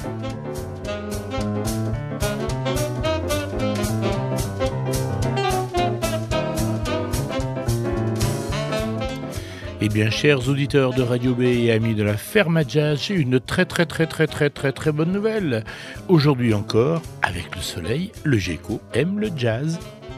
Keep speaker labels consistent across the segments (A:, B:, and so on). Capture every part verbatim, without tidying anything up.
A: Eh bien, chers auditeurs de Radio B et amis de la Ferme à Jazz, j'ai une très très très très très très très bonne nouvelle. Aujourd'hui encore, avec le soleil, le Geco aime le jazz.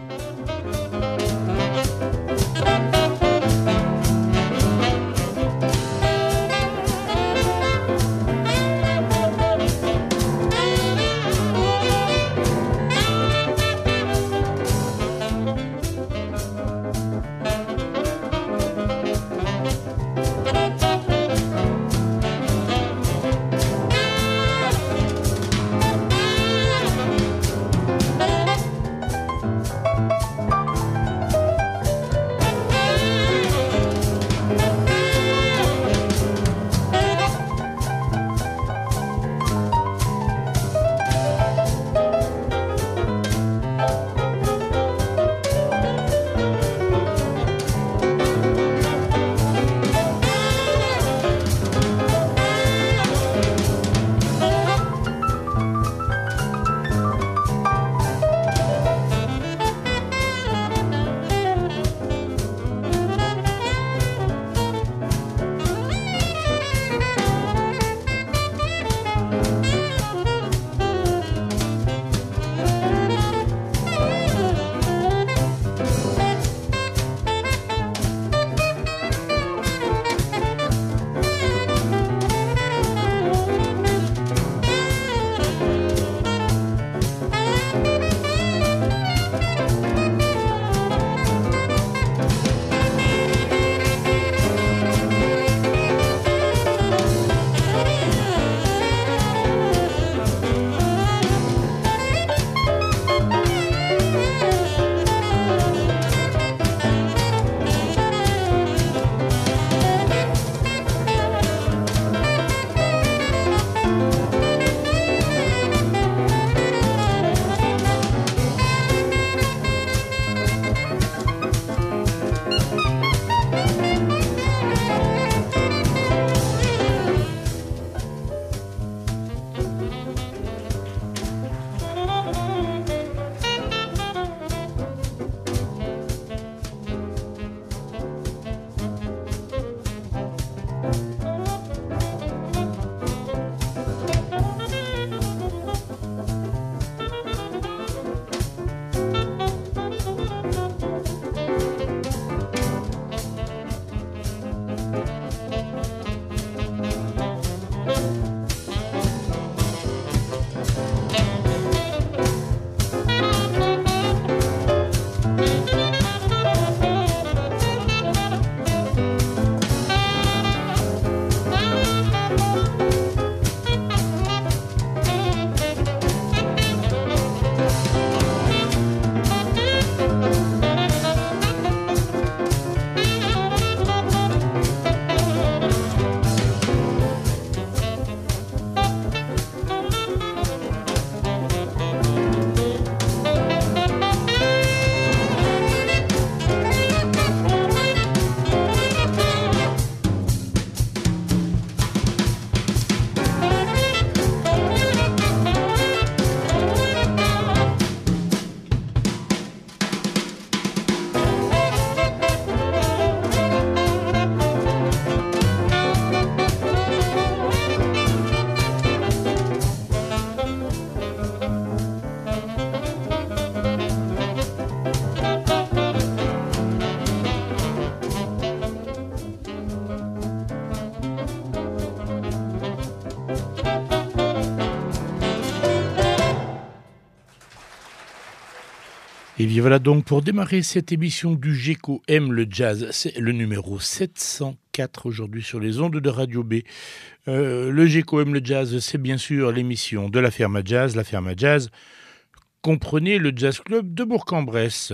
A: Et bien voilà donc pour démarrer cette émission du Geco aime le jazz, c'est le numéro sept cent quatre aujourd'hui sur les ondes de Radio B. Euh, le Geco aime le jazz, c'est bien sûr l'émission de la Ferme à Jazz. La Ferme à Jazz, comprenez le Jazz Club de Bourg-en-Bresse.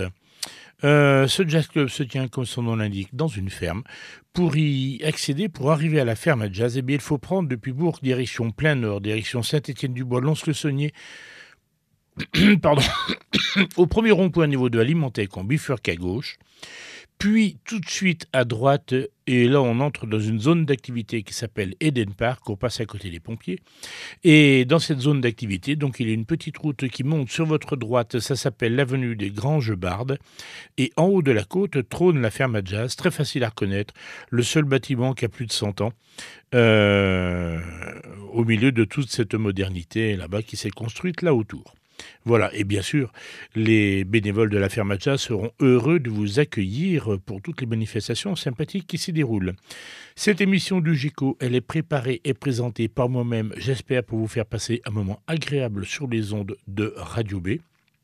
A: Euh, ce jazz club se tient, comme son nom l'indique, dans une ferme. Pour y accéder, pour arriver à la ferme à jazz, eh bien, il faut prendre depuis Bourg, direction plein nord, direction Saint-Étienne-du-Bois, Lons-le-Saunier, pardon, au premier rond-point au niveau de Alimentec, on bifurque à gauche, Puis tout de suite à droite, et là on entre dans une zone d'activité qui s'appelle Eden Park, on passe à côté des pompiers. Et dans cette zone d'activité, donc il y a une petite route qui monte sur votre droite, ça s'appelle l'avenue des Granges Bardes. Et en haut de la côte trône la ferme à jazz, très facile à reconnaître, le seul bâtiment qui a plus de cent ans, euh, au milieu de toute cette modernité là-bas qui s'est construite là autour. Voilà, et bien sûr, les bénévoles de la ferme à jazz seront heureux de vous accueillir pour toutes les manifestations sympathiques qui s'y déroulent. Cette émission du Géco, elle est préparée et présentée par moi-même, j'espère pour vous faire passer un moment agréable sur les ondes de Radio B.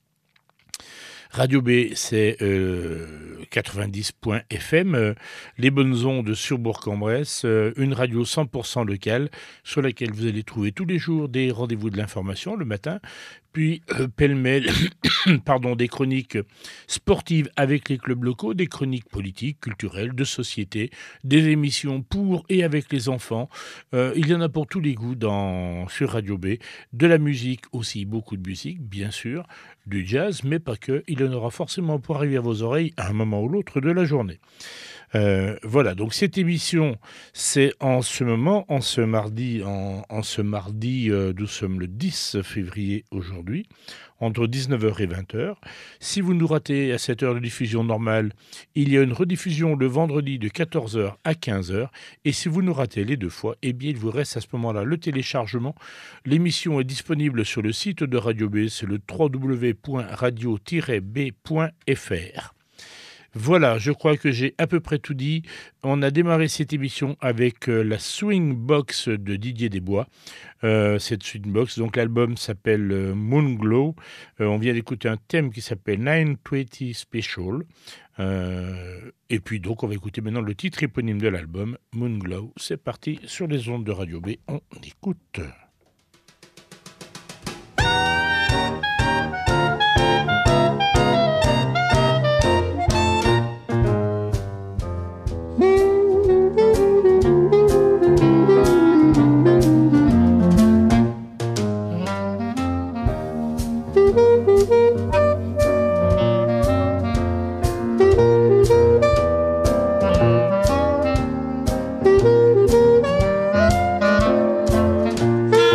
A: Radio B, c'est euh, quatre-vingt-dix point F M, euh, les bonnes ondes sur Bourg-en-Bresse, euh, une radio cent pour cent locale sur laquelle vous allez trouver tous les jours des rendez-vous de l'information le matin, puis euh, pêle-mêle pardon, des chroniques sportives avec les clubs locaux, des chroniques politiques, culturelles, de société, des émissions pour et avec les enfants. Euh, il y en a pour tous les goûts dans, sur Radio B, de la musique aussi, beaucoup de musique, bien sûr, du jazz, mais pas que. Il y en aura forcément pour arriver à vos oreilles à un moment ou l'autre de la journée. Euh, voilà, donc cette émission, c'est en ce moment, en ce mardi, en, en ce mardi, euh, nous sommes le dix février aujourd'hui, entre dix-neuf heures et vingt heures. Si vous nous ratez à cette heure de diffusion normale, il y a une rediffusion le vendredi de quatorze heures à quinze heures. Et si vous nous ratez les deux fois, eh bien, il vous reste à ce moment-là le téléchargement. L'émission est disponible sur le site de Radio B, c'est le w w w point radio tiret b point f r. Voilà, je crois que j'ai à peu près tout dit. On a démarré cette émission avec euh, la Swing Box de Didier Desbois. Euh, cette Swing Box, donc l'album s'appelle euh, Moon Glow. Euh, on vient d'écouter un thème qui s'appelle neuf cent vingt Special. Euh, et puis donc on va écouter maintenant le titre éponyme de l'album, Moon Glow. C'est parti sur les ondes de Radio B. On écoute.
B: Thank you.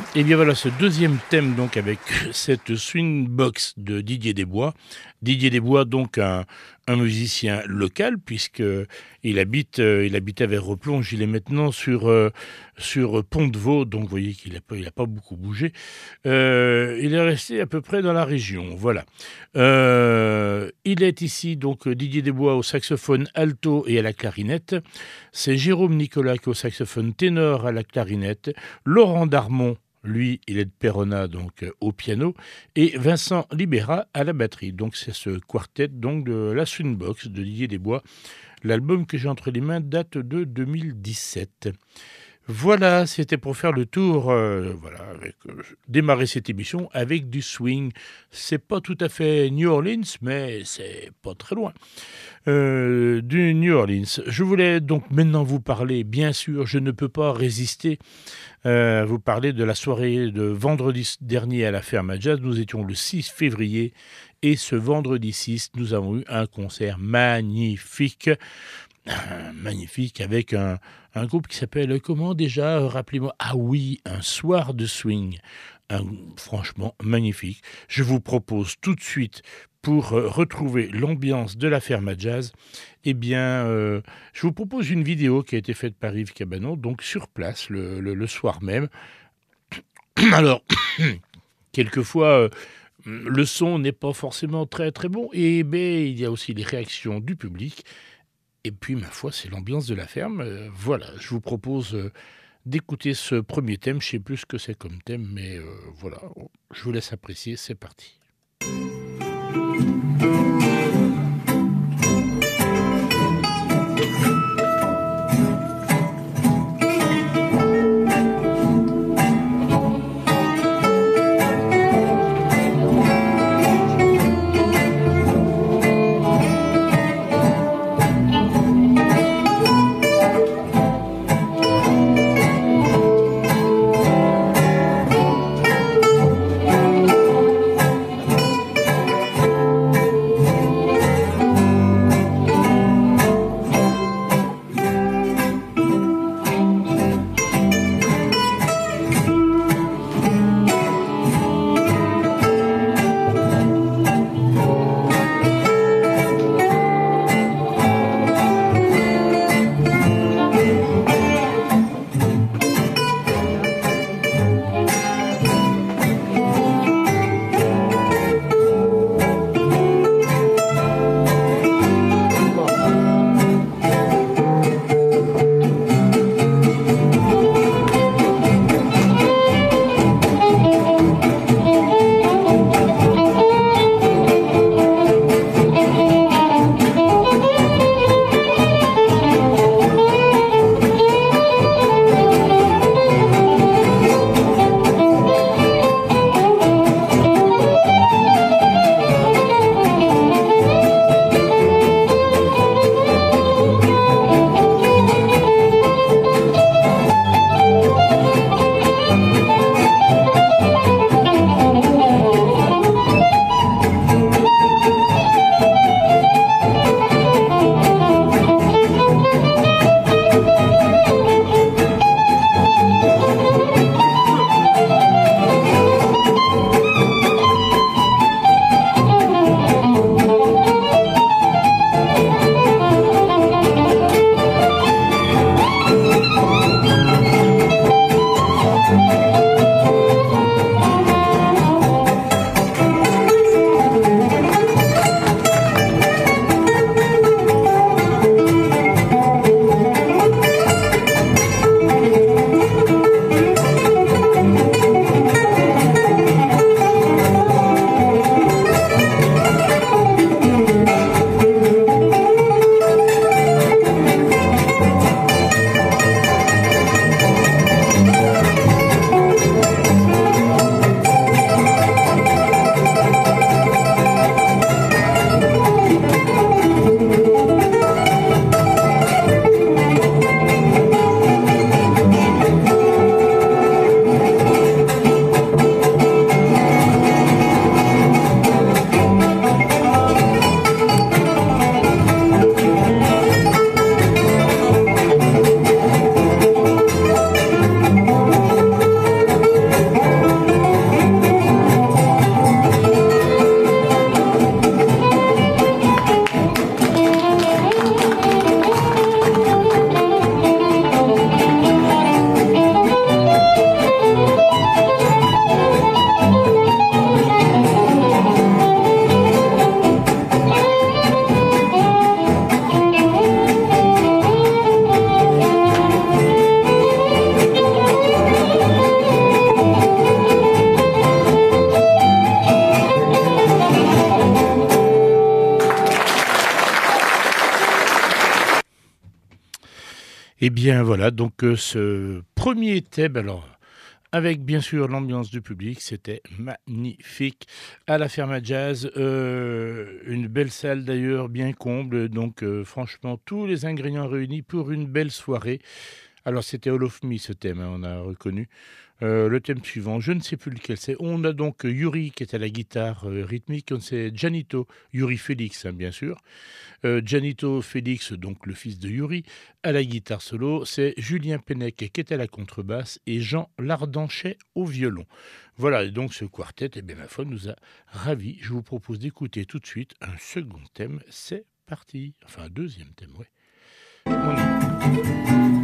A: Et bien voilà ce deuxième thème donc avec cette swing box de Didier Desbois. Didier Desbois donc un, un musicien local puisque il habite euh, il habite à Vers-Replonge. Il est maintenant sur euh, sur Pont-de-Vaux, donc vous voyez qu'il a pas il a pas beaucoup bougé. Euh, il est resté à peu près dans la région. Voilà. Euh, il est ici donc Didier Desbois au saxophone alto et à la clarinette. C'est Jérôme Nicolas qui est au saxophone ténor à la clarinette. Laurent Darmon, lui, il est de Perona, donc euh, au piano, et Vincent Libera à la batterie. Donc c'est ce quartet donc de la Swingbox de Didier Desbois. L'album que j'ai entre les mains date de deux mille dix-sept. Voilà, c'était pour faire le tour, euh, voilà, avec, euh, démarrer cette émission avec du swing. C'est pas tout à fait New Orleans, mais c'est pas très loin. Euh, du New Orleans. Je voulais donc maintenant vous parler, bien sûr, je ne peux pas résister euh, à vous parler de la soirée de vendredi dernier à la Ferme à Jazz. Nous étions le six février et ce vendredi six, nous avons eu un concert magnifique. Magnifique, avec un, un groupe qui s'appelle, comment déjà, rappelez-moi, ah oui, un soir de swing, un, franchement magnifique. Je vous propose tout de suite, pour euh, retrouver l'ambiance de la Ferme à Jazz, eh bien, euh, je vous propose une vidéo qui a été faite par Yves Cabanon, donc sur place, le, le, le soir même. Alors, quelquefois... Euh, le son n'est pas forcément très très bon, et ben, il y a aussi les réactions du public. Et puis, ma foi, c'est l'ambiance de la ferme. Euh, voilà, je vous propose euh, d'écouter ce premier thème. Je ne sais plus ce que c'est comme thème, mais euh, voilà, je vous laisse apprécier. C'est parti. Eh bien voilà, donc euh, ce premier thème, alors avec bien sûr l'ambiance du public, c'était magnifique à la Ferme à Jazz, euh, une belle salle d'ailleurs, bien comble, donc euh, franchement tous les ingrédients réunis pour une belle soirée. Alors c'était All of Me ce thème, hein, on a reconnu. Euh, le thème suivant, je ne sais plus lequel c'est. On a donc Yuri qui est à la guitare euh, rythmique, on sait Janito, Yuri Félix hein, bien sûr. Euh, Janito Félix, donc le fils de Yuri, à la guitare solo, c'est Julien Pennec qui est à la contrebasse et Jean Lardanchet au violon. Voilà, et donc ce quartet, eh bien, ma foi, nous a ravis. Je vous propose d'écouter tout de suite un second thème. C'est parti. Enfin, un deuxième thème, oui. On y va.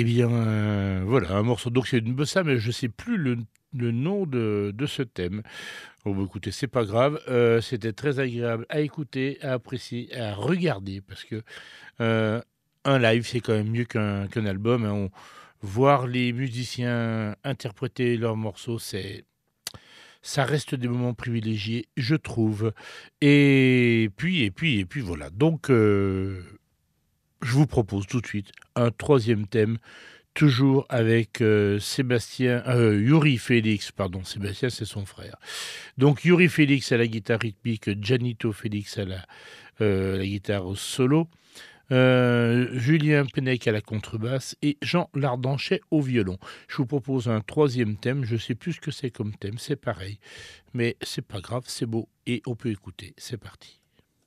A: bien, euh, voilà, un morceau. Donc c'est une bossa, mais je ne sais plus le, le nom de, de ce thème. Bon, bah, écoutez, c'est pas grave. Euh, c'était très agréable à écouter, à apprécier, à regarder, parce que euh, un live, c'est quand même mieux qu'un qu'un album. Hein. On- voir les musiciens interpréter leurs morceaux, c'est ça reste des moments privilégiés, je trouve. Et puis, et puis, et puis voilà. Donc, euh, je vous propose tout de suite un troisième thème, toujours avec euh, Sébastien, euh, Yuri Félix, pardon, Sébastien c'est son frère. Donc Yuri Félix à la guitare rythmique, Janito Félix à la, euh, la guitare solo, euh, Julien Pennec à la contrebasse et Jean Lardanchet au violon. Je vous propose un troisième thème, je ne sais plus ce que c'est comme thème, c'est pareil, mais c'est pas grave, c'est beau et on peut écouter. C'est parti.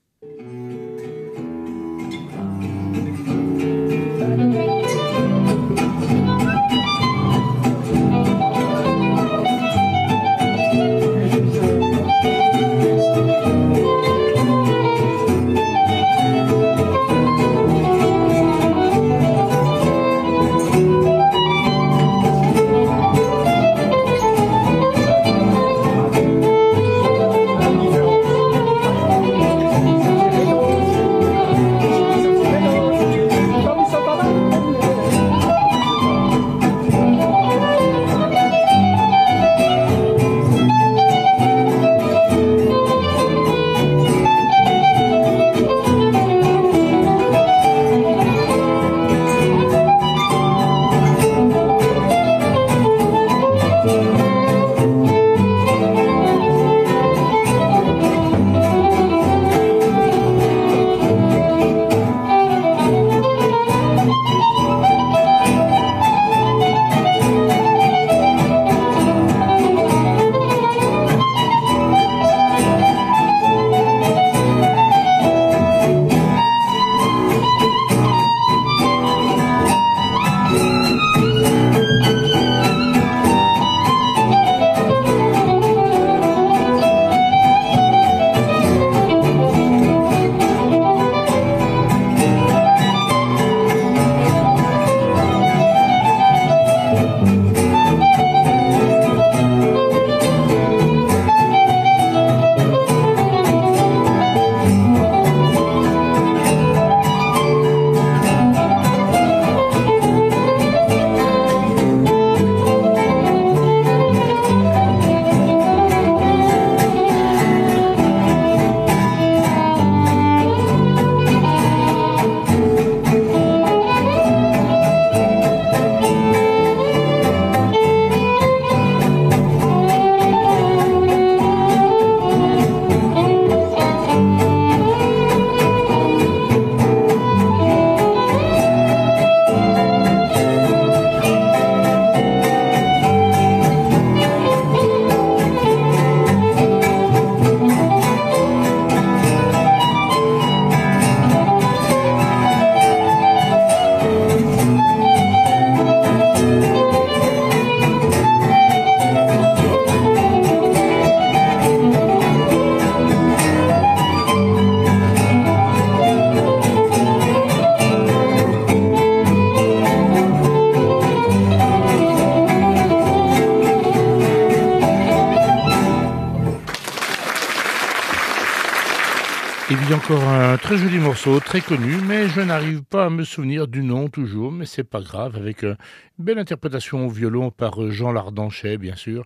A: Et puis encore un très joli morceau, très connu, mais je n'arrive pas à me souvenir du nom toujours, mais c'est pas grave, avec euh, une belle interprétation au violon par euh, Jean Lardanchet, bien sûr.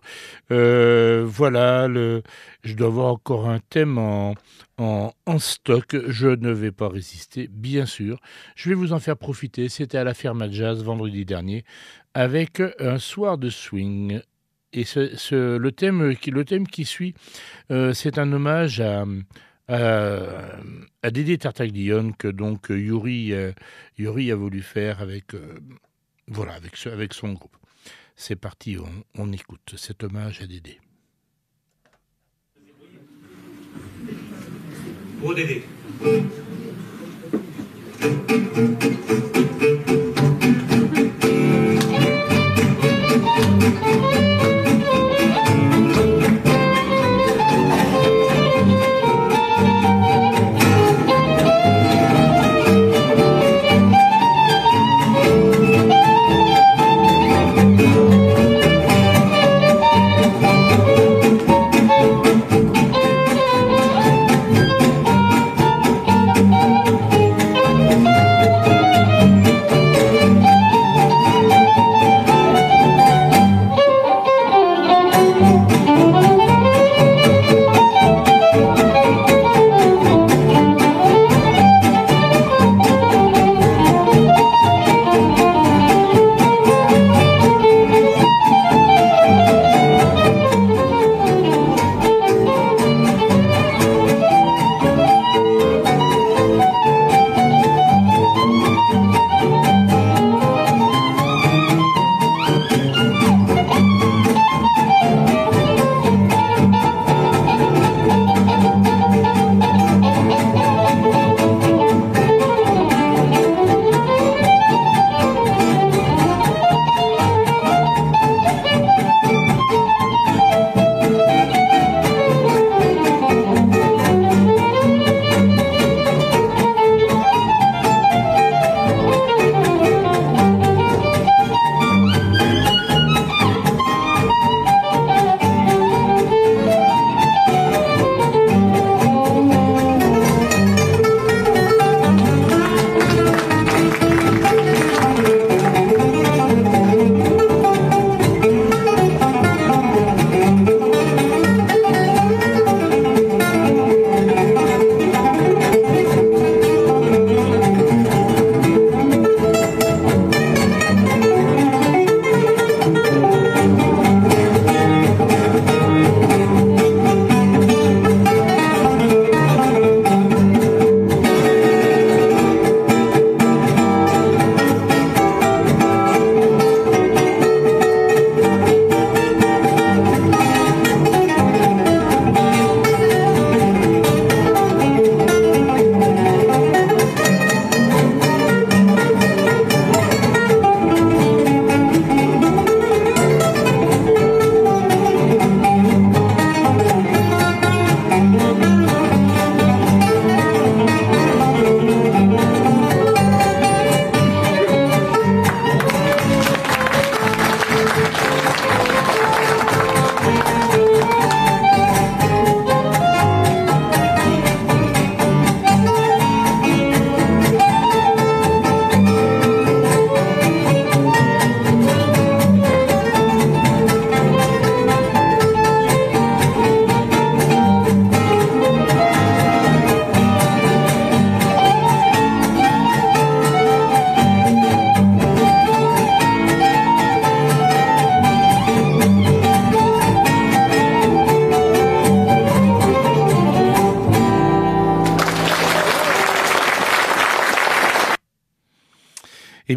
A: Euh, voilà, le, je dois avoir encore un thème en, en, en stock, je ne vais pas résister, bien sûr. Je vais vous en faire profiter, c'était à la Ferma Jazz vendredi dernier, avec un soir de swing. Et ce, ce, le, thème qui, le thème qui suit, euh, c'est un hommage à... à, à Dédé Tartaglione que donc Yuri, euh, Yuri a voulu faire avec, euh, voilà, avec, ce, avec son groupe. C'est parti, on, on écoute cet hommage à Dédé.
B: Pour Dédé.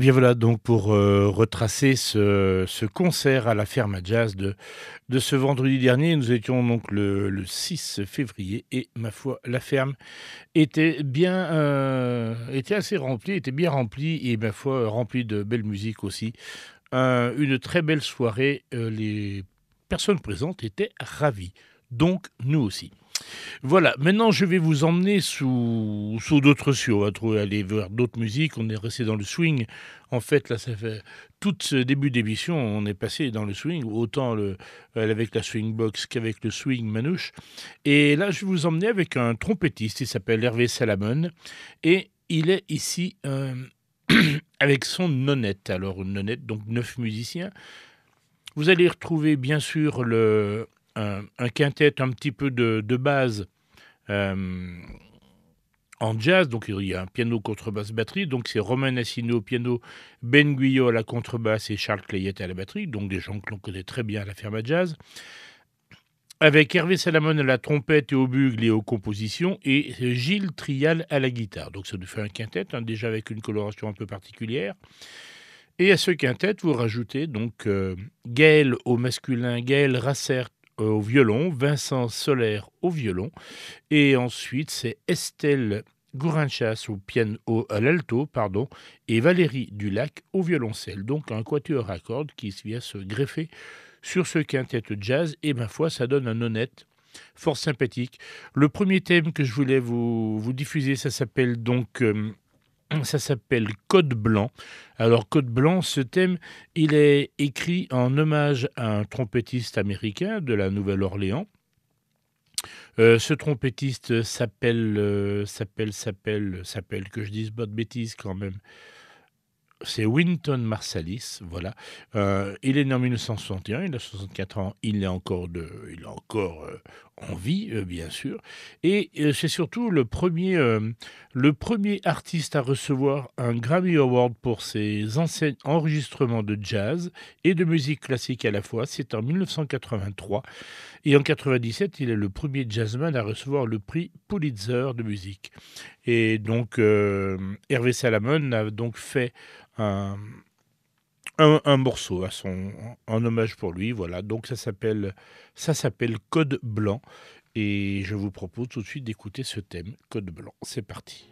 A: bien voilà donc pour, heu, retracer ce ce concert à la Ferma Jazz de de ce vendredi dernier. Nous étions donc le le six février et ma foi, la ferme était bien, heu, était assez remplie, était bien remplie et ma foi, remplie de belle musique aussi. Heu, une très belle soirée, heu, les personnes présentes étaient ravies, donc nous aussi. Voilà, maintenant je vais vous emmener sous sous d'autres cieux. On va trouver aller vers d'autres musiques. On est resté dans le swing. En fait, là, ça fait tout ce début d'émission, on est passé dans le swing, autant le euh, avec la swing box qu'avec le swing manouche. Et là, je vais vous emmener avec un trompettiste. Il s'appelle Hervé Salamone et il est ici euh, avec son nonnette. Alors une nonnette, donc neuf musiciens. Vous allez retrouver bien sûr le un, un quintet un petit peu de, de base euh, en jazz, donc il y a un piano, contrebasse, batterie, donc c'est Romain Assino au piano, Ben Guyot à la contrebasse et Charles Clayette à la batterie, donc des gens que l'on connaît très bien à la Ferma Jazz, avec Hervé Salamone à la trompette et au bugle et aux compositions, et Gilles Trial à la guitare. Donc ça nous fait un quintet, hein, déjà avec une coloration un peu particulière. Et à ce quintet, vous rajoutez donc euh, Gaël au masculin, Gaël Rassert au violon, Vincent Solaire au violon, et ensuite c'est Estelle Gourinchas au piano, au, à l'alto, pardon, et Valérie Dulac au violoncelle. Donc un quatuor à cordes qui vient se greffer sur ce quintet jazz, et ma foi, ça donne un honnête fort sympathique. Le premier thème que je voulais vous, vous diffuser, ça s'appelle donc... Euh, Ça s'appelle Code Blanc. Alors Code Blanc, ce thème, il est écrit en hommage à un trompettiste américain de la Nouvelle-Orléans. Euh, ce trompettiste s'appelle, euh, s'appelle, s'appelle, s'appelle, que je dise pas de bêtises quand même. C'est Wynton Marsalis, voilà. Euh, il est né en mille neuf cent soixante et un, il a soixante-quatre ans, il est encore, de, il est encore euh, en vie, euh, bien sûr. Et euh, c'est surtout le premier, euh, le premier artiste à recevoir un Grammy Award pour ses enseignes- enregistrements de jazz et de musique classique à la fois. C'est en mille neuf cent quatre-vingt-trois. Et en quatre-vingt-dix-sept, il est le premier jazzman à recevoir le prix Pulitzer de musique. Et donc, euh, Hervé Salamone a donc fait un, un, un morceau à son, en hommage pour lui. Voilà, donc ça s'appelle, ça s'appelle Code Blanc. Et je vous propose tout de suite d'écouter ce thème, Code Blanc. C'est parti.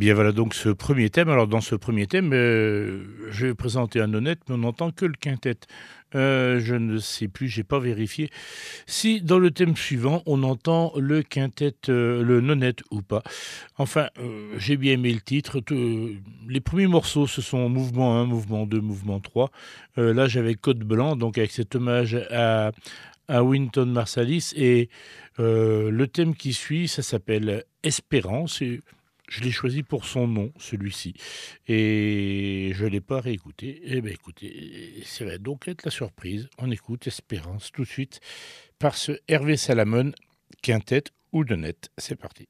A: Bien voilà donc ce premier thème. Alors dans ce premier thème, heu, je vais présenter un nonette, mais on n'entend que le quintet. Heu, je ne sais plus, j'ai pas vérifié si dans le thème suivant on entend le quintet, heu, le nonette ou pas. Enfin, heu, j'ai bien aimé le titre. Te Les premiers morceaux, ce sont mouvement un, mouvement deux, mouvement trois. Heu, là j'avais Code blanc, donc avec cet hommage à à Wynton Marsalis et heu, le thème qui suit, ça s'appelle Espérance et je l'ai choisi pour son nom, celui-ci et je ne l'ai pas réécouté. Eh beh, écoutez, ça va donc être la surprise. On écoute Espérance tout de suite par ce Hervé Salamone, quintette ou nonette. C'est parti.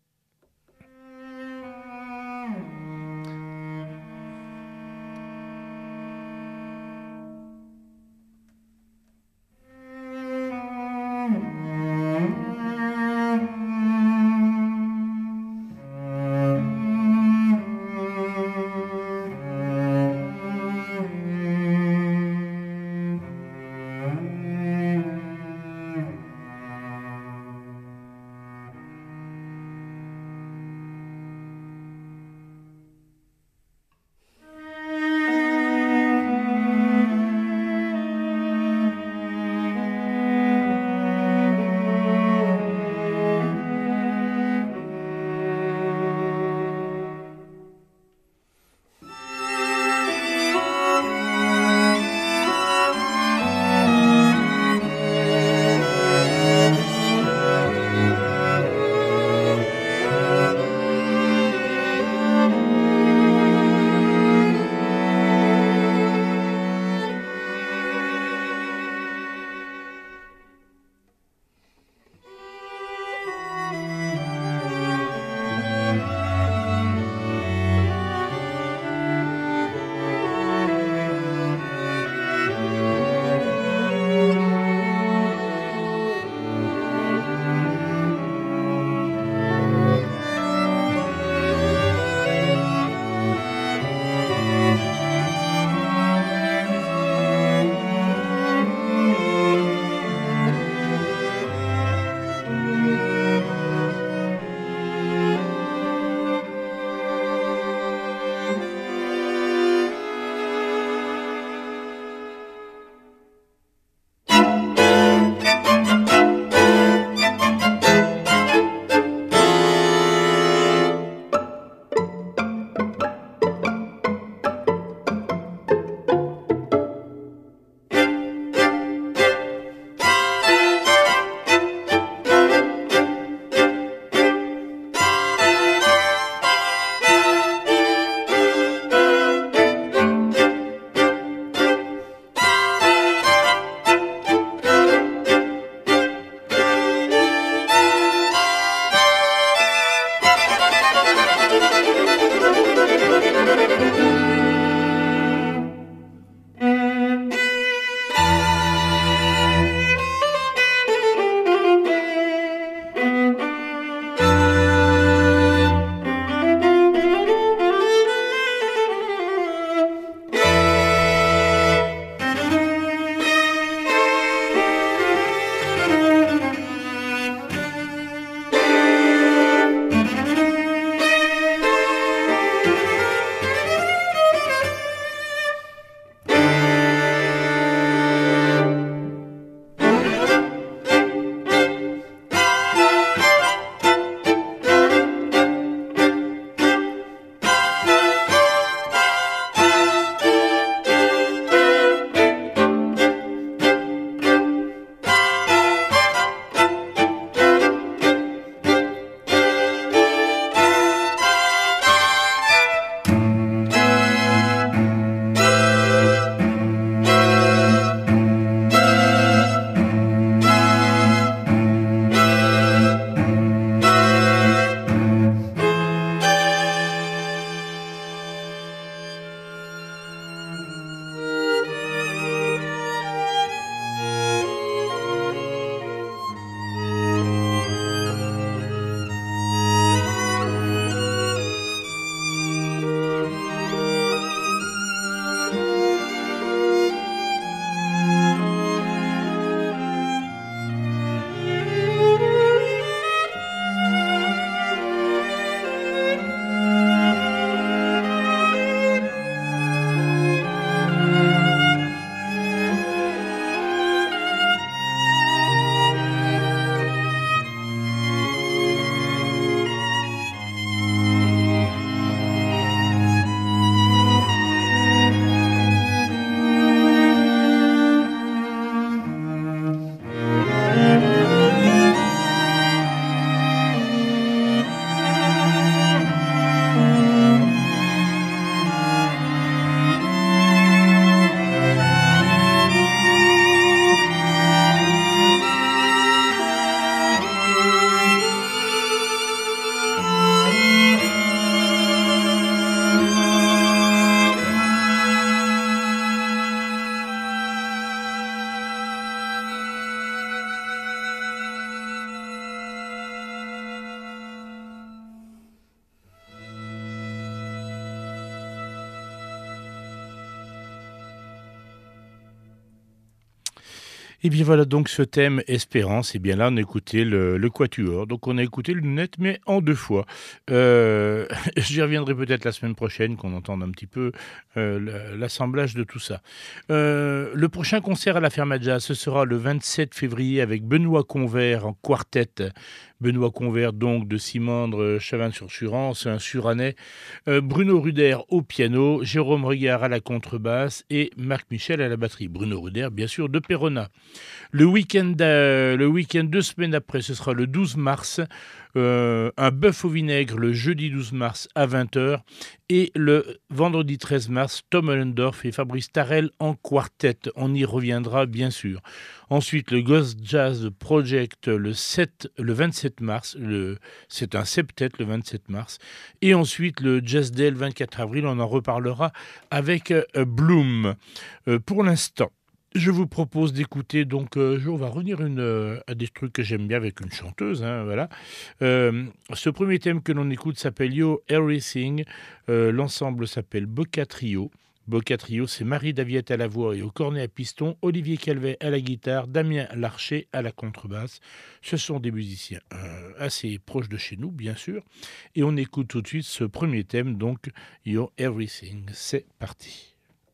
A: Et bien voilà donc ce thème Espérance, et bien là on a écouté le, le Quatuor, donc on a écouté le Lunette mais en deux fois. Euh, J'y reviendrai peut-être la semaine prochaine, qu'on entende un petit peu euh, l'assemblage de tout ça. Euh, le prochain concert à la Ferme à Jazz, ce sera le vingt-sept février avec Benoît Convert en quartet. Benoît Convert donc de Simandre, Chavannes-sur-Surance, un Suranais, euh, Bruno Ruder au piano, Jérôme Regard à la contrebasse et Marc Michel à la batterie. Bruno Ruder bien sûr de Perona. Le week-end, euh, le week-end deux semaines après, ce sera le douze mars, euh, un bœuf au vinaigre le jeudi douze mars à vingt heures et le vendredi treize mars, Tom Ollendorf et Fabrice Tarel en quartet. On y reviendra bien sûr. Ensuite, le Ghost Jazz Project le, sept, le vingt-sept mars, le, c'est un septet le vingt-sept mars. Et ensuite, le Jazz Day le vingt-quatre avril, on en reparlera avec euh, Bloom. Euh, pour l'instant, je vous propose d'écouter, donc euh, on va revenir une, euh, à des trucs que j'aime bien avec une chanteuse, hein, voilà. Euh, ce premier thème que l'on écoute s'appelle Yo Everything, euh, l'ensemble s'appelle Boca Trio. Boca Trio, c'est Marie Daviette à la voix et au cornet à piston, Olivier Calvet à la guitare, Damien Larcher à la contrebasse. Ce sont des musiciens euh, assez proches de chez nous, bien sûr. Et on écoute tout de suite ce premier thème, donc Yo Everything. C'est parti.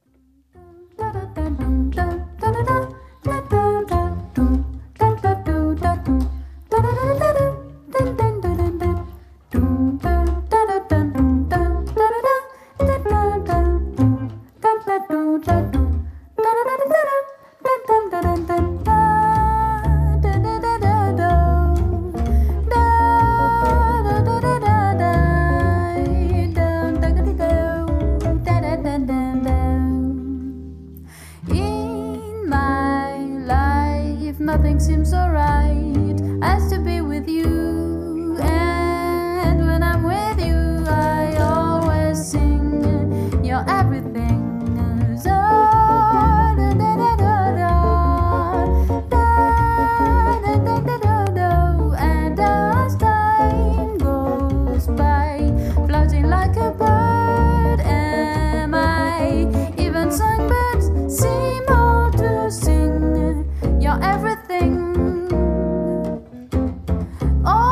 B: Nothing seems so right as to be with you, and when I'm with you I always sing you're everything. So da da da da da da da da da da da. And as time goes by, floating like a bird am I. Even songbirds seem all to sing you're everything. Oh,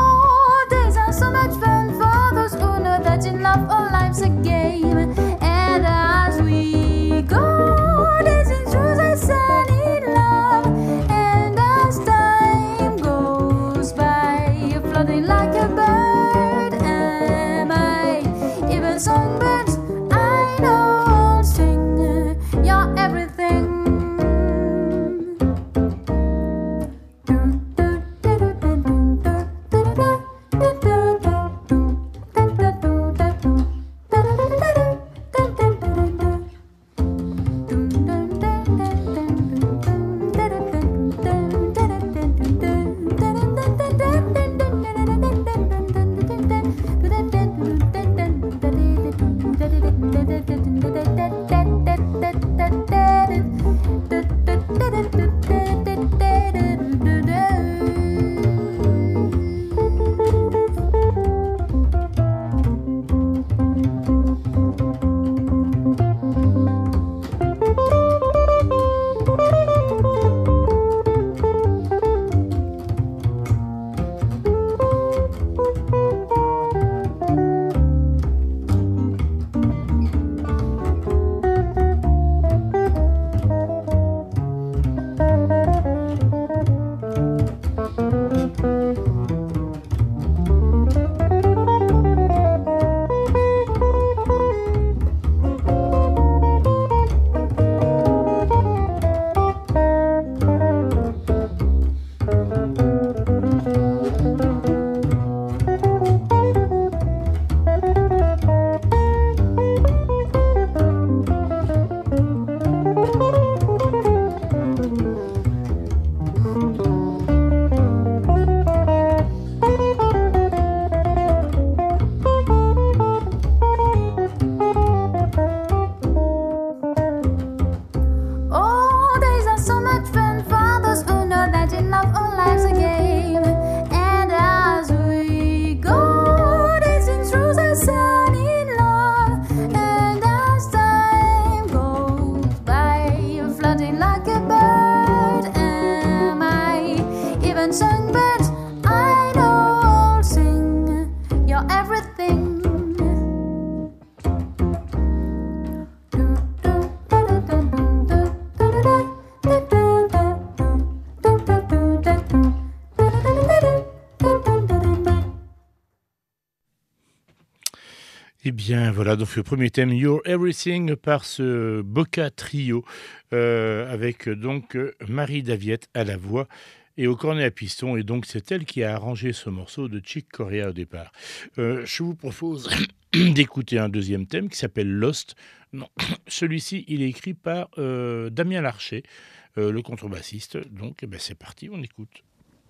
A: bien, voilà, donc le premier thème, You're Everything, par ce Boca Trio, euh, avec donc euh, Marie Daviette à la voix et au cornet à piston, et donc c'est elle qui a arrangé ce morceau de Chick Corea au départ. Euh, je vous propose d'écouter un deuxième thème qui s'appelle Lost. Non, celui-ci, il est écrit par euh, Damien Larcher, euh, le contrebassiste. Donc, eh ben, c'est parti, on écoute.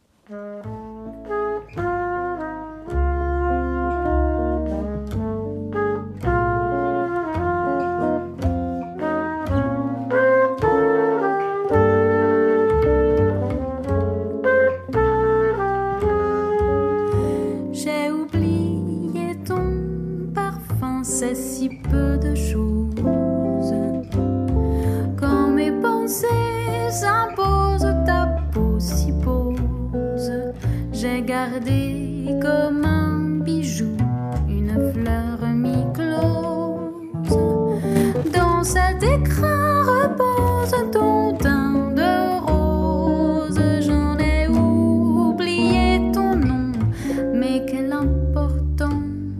B: J'ai oublié ton parfum, c'est si peu de choses. Quand mes pensées s'imposent, ta peau s'y pose. J'ai gardé comme un bijou une fleur mi-close. Dans cet écrin repose ton teint de rose. J'en ai oublié ton nom, mais quelle importance.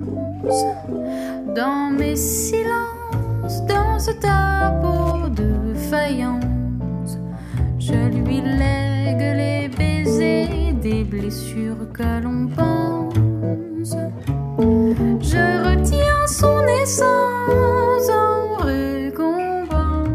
B: Dans mes silences, dans ta peau de faïence, je lui lègue les baisers des blessures que l'on pense. Je retiens son essence en récompense.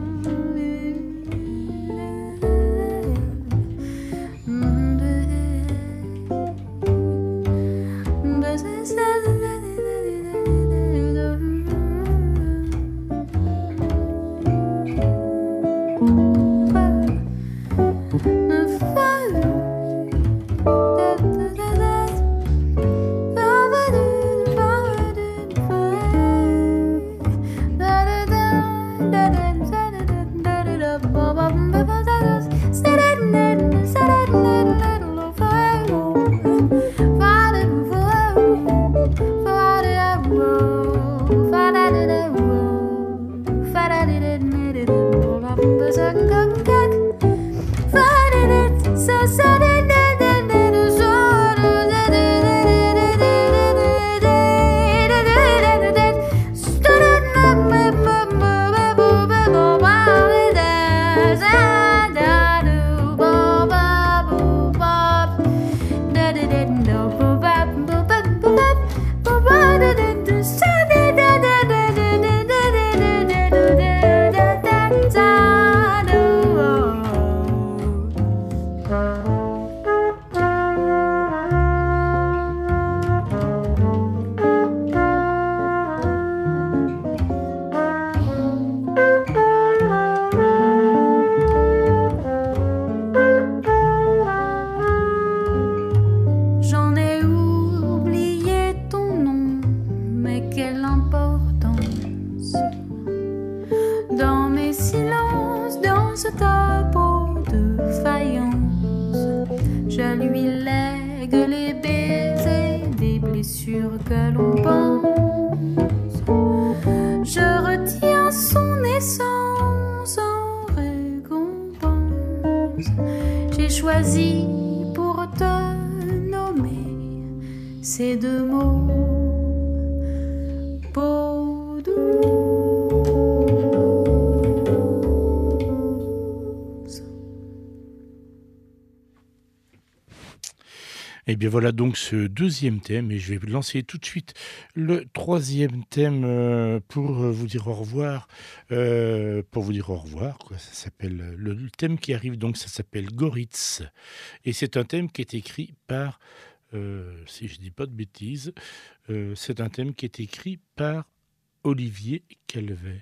A: Et bien voilà donc ce deuxième thème, et je vais lancer tout de suite le troisième thème euh, pour vous dire au revoir. Euh, pour vous dire au revoir, quoi. Ça s'appelle le, le thème qui arrive donc, ça s'appelle Goritz, et c'est un thème qui est écrit par, euh, si je dis pas de bêtises, euh, c'est un thème qui est écrit par Olivier Calvet.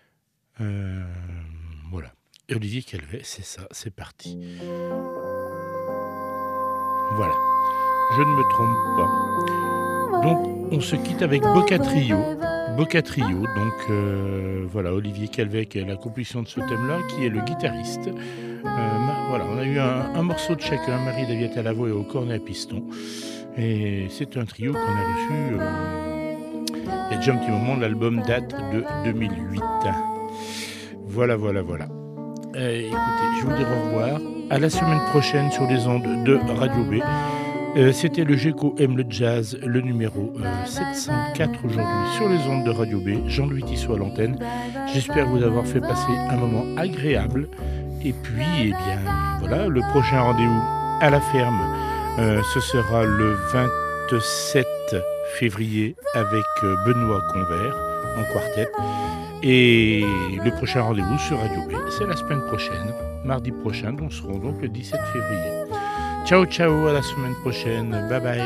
A: Euh, voilà, Olivier Calvet, c'est ça, c'est parti. Voilà. Je ne me trompe pas. Donc, on se quitte avec Boca Trio. Boca Trio, donc euh, voilà, Olivier Calvet qui est la composition de ce thème-là, qui est le guitariste. Euh, voilà, on a eu un, un morceau de chacun, Marie Daviette à la voix et au cornet à piston. Et c'est un trio qu'on a reçu euh, il y a déjà un petit moment, l'album date de deux mille huit. Voilà, voilà, voilà. Euh, écoutez, je vous dis au revoir. À la semaine prochaine sur les ondes de Radio B. Euh, C'était le Géco aime le jazz, le numéro euh, sept cent quatre aujourd'hui sur les ondes de Radio B. Jean-Louis Tissot à l'antenne. J'espère vous avoir fait passer un moment agréable. Et puis, eh bien, voilà, le prochain rendez-vous à la ferme, euh, ce sera le vingt-sept février avec euh, Benoît Convert en quartet. Et le prochain rendez-vous sur Radio B, c'est la semaine prochaine, mardi prochain, nous serons donc le dix-sept février. Ciao, ciao, à la semaine prochaine. Bye bye.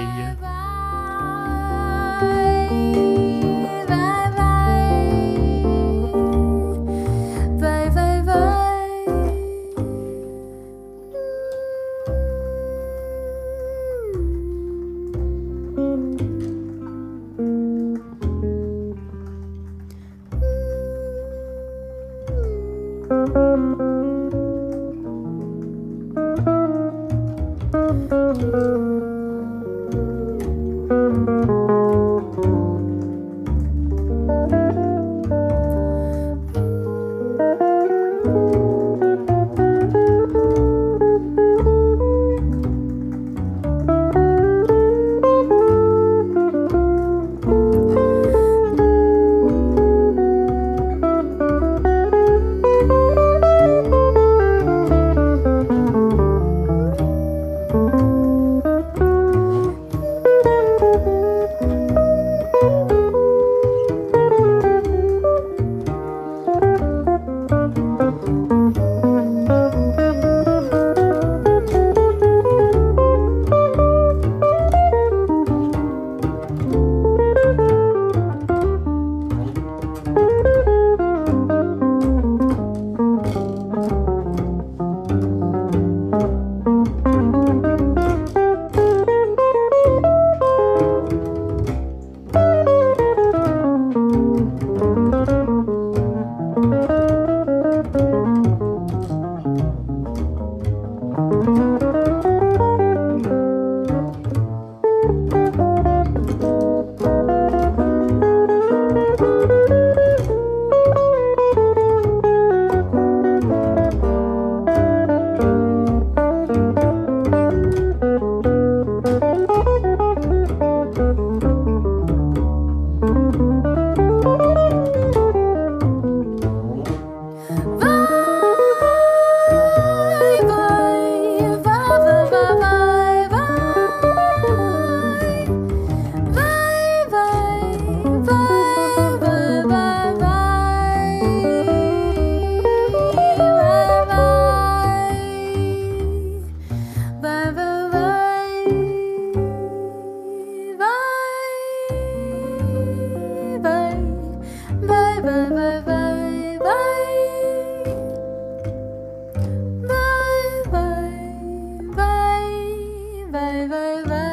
B: Bye bye.